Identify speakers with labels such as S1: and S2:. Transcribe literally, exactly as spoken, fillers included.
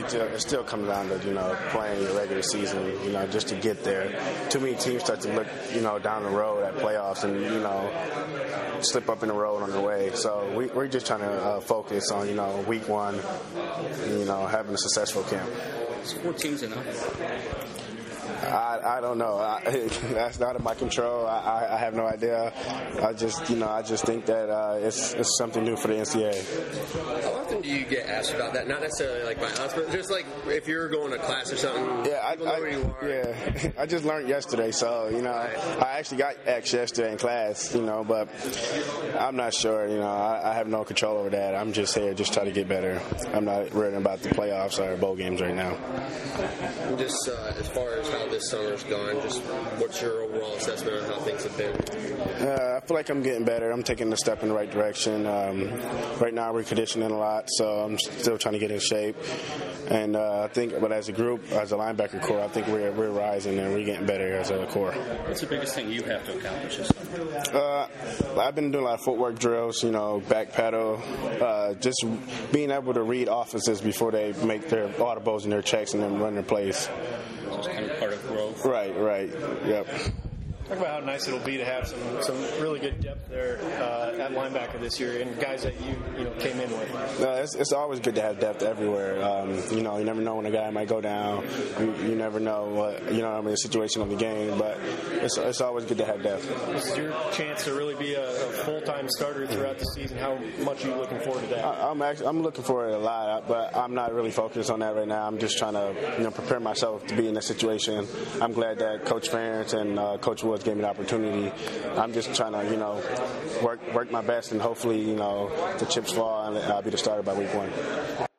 S1: it, it still comes down to, you know, playing your regular season, you know, just to get there. Too many teams start to look, you know, down the road at playoffs and, you know, slip up in the road on their way. So we, we're just trying to uh, focus on, you know, week one, you know, having a successful camp.
S2: Is four teams enough?
S1: I, I don't know. I, that's not in my control. I, I have no idea. I just, you know, I just think that uh, it's, it's something new for the N C double A.
S3: How often do you get asked about that? Not necessarily like by us, but just like if you're going to class or something.
S1: Yeah, I,
S3: people know
S1: I,
S3: where you are.
S1: yeah. I just learned yesterday, so you know, I actually got asked yesterday in class, you know, but I'm not sure. You know, I, I have no control over that. I'm just here, just trying to get better. I'm not worried about the playoffs or bowl games right now.
S3: Just uh, as far as how this summer's gone, just what's your overall assessment on how things have been?
S1: Uh, I feel like I'm getting better. I'm taking a step in the right direction. Um, right now, we're conditioning a lot, so I'm still trying to get in shape. And uh, I think, but as a group, as a linebacker core, I think we're we're rising and we're getting better as a core.
S2: What's the biggest thing you have to accomplish this summer?
S1: Uh, I've been doing a lot of footwork drills, you know, back pedal, uh, just being able to read offenses before they make their audibles and their checks and then run their plays.
S2: Just kind of part of growth.
S1: Right, right, yep.
S4: Talk about how nice it'll be to have some, some really good depth there uh, at linebacker this year, and guys that you you know came in with.
S1: No, it's, it's always good to have depth everywhere. Um, you know, you never know when a guy might go down. You, you never know what you know. I mean, the situation of the game, but it's it's always good to have depth.
S4: This is your chance to really be a, a full-time starter throughout the season. How much are you looking forward to that?
S1: I, I'm actually, I'm looking for it a lot, but I'm not really focused on that right now. I'm just trying to you know prepare myself to be in that situation. I'm glad that Coach Ferentz and uh, Coach Woods gave me the opportunity. I'm just trying to, you know, work work my best, and hopefully, you know, the chips fall and I'll be the starter by week one.